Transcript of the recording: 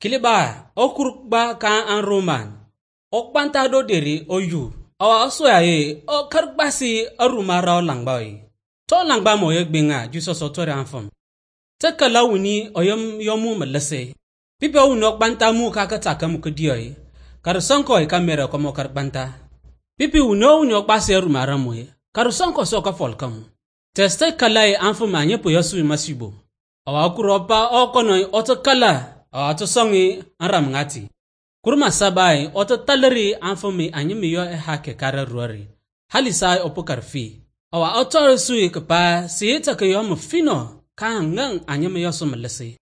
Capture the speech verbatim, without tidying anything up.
Kiliba okurba ka an roman okbanta do deri oyu awa soyaye o karbasi arumara langbai to langba mo yegbenga juso sotori anfam tekala wuni oyom yomu malase pipe wuni okbanta mu ka kata kam kudioy kar sonko e kamera komo karbanta pipi wuni wuni okbasi arumara mo kar sonko so ka folkam teste kala e anfam anye po yosu masibo awa kuropa okono otokala ato songi aram ngati kurma sabai oto taleri anfomi anyimi yo e hake kara ruari halisai opokar fi awa autor sui kapa sieta ke yo mfino ka ngang anyimi yo so malese